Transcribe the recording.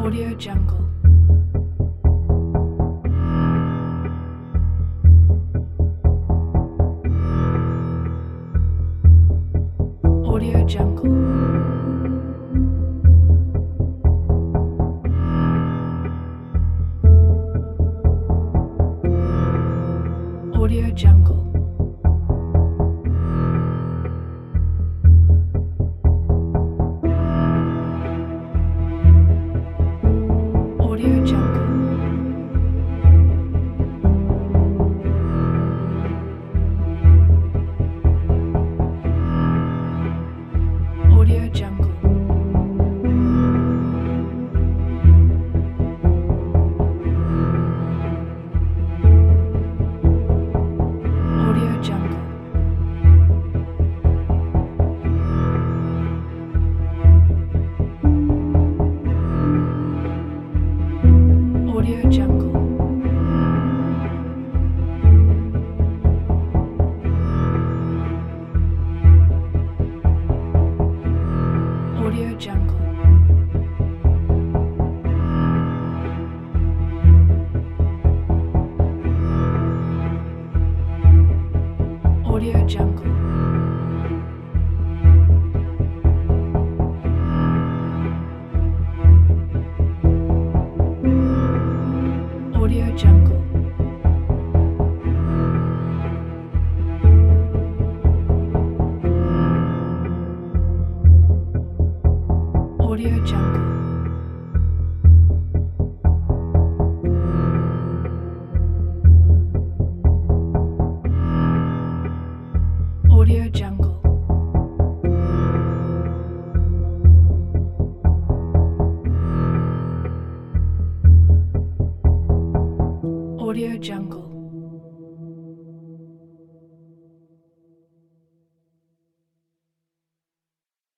Audio Jungle. Audio Jungle. Audio Jungle. Audio Jungle. Audio Jungle. Audio Jungle. Audio Jungle. Audio Jungle. Audio Jungle. Audio Jungle. Audio Jungle. Audio Jungle. Audio Jungle.